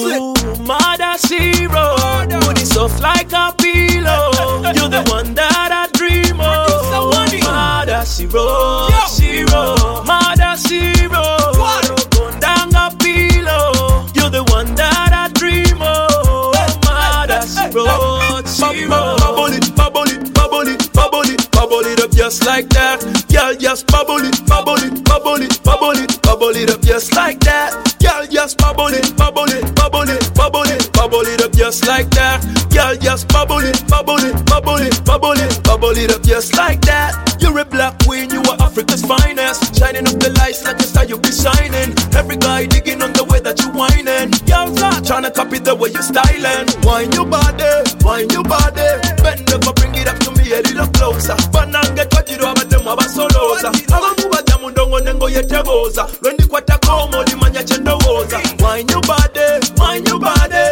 Mother Zero, booty soft like a pillow. You're the one that I dream of. Mother Zero, Mother Zero, Gondanga pillow. You're the one that I dream of. Mother Zero. Bubble it, bubble it, bubble it, bubble it, bubble it up just like that. Girl, just bubble it, bubble it, bubble it, bubble it, bubble it up just like that. Girl, just bubble it, bubble it, bubble it, bubble it, bubble it up just like that. Girl, just bubble it, bubble it, bubble it, bubble it, bubble it up just like that. You're a black queen, you are Africa's finest, shining up the lights like a star you be shining. Every guy digging on the way that you whining. Y'all trying to copy the way you styling. Wine your body, wine your body. Bend over, bring it up to me a little closer. Bananga kwa jiro abademu abasoloza. Abamuba jamu ndongo nengo yeteboza. Lwendi kwa takomo limanya chendowoza. Wine your body, wine your body.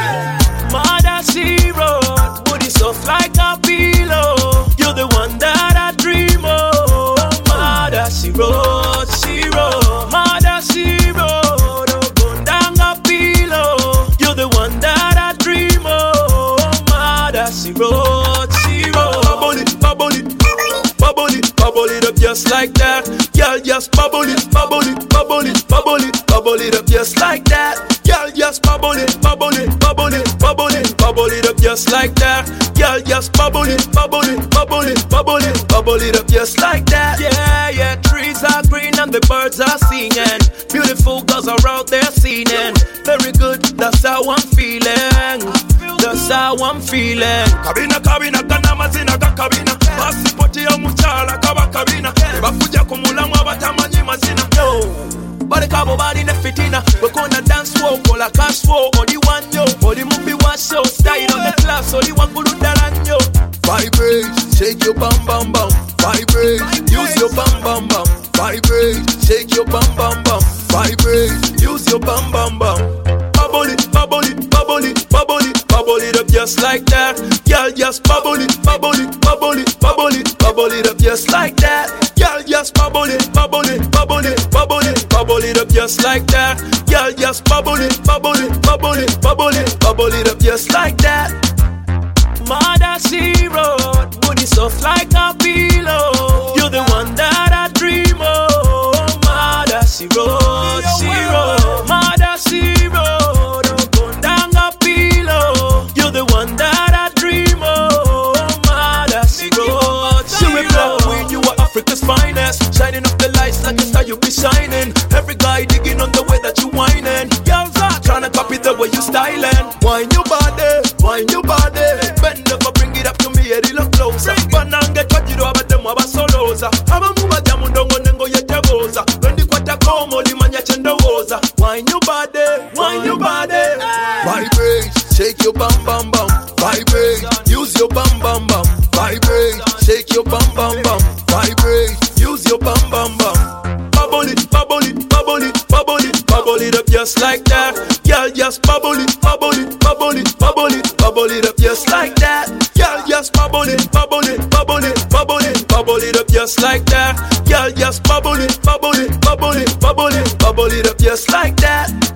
Mother Zero, booty soft like a pillow. You're the one that I dream of. Mother Zero, Mother Zero, Gondanga pillow. You're the one that I dream of. Mother Zero. Bubble it, bubble it, bubble it, bubble it up just like that. Girl, just bubble it, bubble it, bubble it, bubble it, bubble it up just like that. Girl, just bubble it, bubble it, bubble it, bubble it, bubble it up just like that. Girl, just bubble it, bubble it, bubble it, bubble it, bubble it up just like that. Yeah, yeah, trees are green and the birds are singing. Beautiful girls are out there singing. Very good, that's how I'm feeling. That's how I'm feeling. Kabina, kabina, kana mazina ka kabina. Pasipoti ya muchala kaba kabina. Bafuja kumulamu abatamanyi mazina. Yo, bari kabo bari ne fitina. Wakona dance walk, kola cash walk. Odi wanyo, odi mumbi washo. Style on the class, odi wangulu daranyo. Vibrate, shake your bum bum bum. Vibrate, use your bum bum bum. Vibrate, shake your bum bum bum. Vibrate, use your bum bum bum. Bubble it, bubble it, bubble it, bubble it, bubble it up just like that. Girl, just bubble it, bubble it, bubble it, bubble it, bubble it up just like that. Girl, just bubble it, bubble it, bubble it, bubble it, bubble it up just like that. Girl, just bubble it, bubble it, bubble it, bubble it, bubble it up just like that. Mother Zero, booty soft like a pillow. You're the one that I dream of. Mother Zero, Mother Zero, Gondanga pillow. You're the one that I dream of. Mother Zero. You're a black queen, you are Africa's finest, shining up the lights like a star you be shining. Every guy digging on the way that you whining. Y'all trying to copy the way you styling. Wine your body, wine your body. Bend over, bring it up to me a little closer. Bananga kwa jiro abademu abasoloza. Abamuba jamu ndongo nengo yeteboza. Lwendi kwa takomo limanya chendowoza. Wine your body, wine your body. Vibrate, shake your bum bum bum. Vibrate, use your bum bum bum. Vibrate, shake your bum bum bum. Vibrate, use your bum bum bum. Bubble it, bubble it, bubble it, bubble it, bubble it up just like that. Girl, just bubble it, bubble it, bubble it, bubble it, bubble it up just like that. Girl, just bubble it, bubble it, bubble it, bubble it, bubble it up just like that. Girl, just bubble it, bubble it, bubble it, bubble it, bubble it up just like that.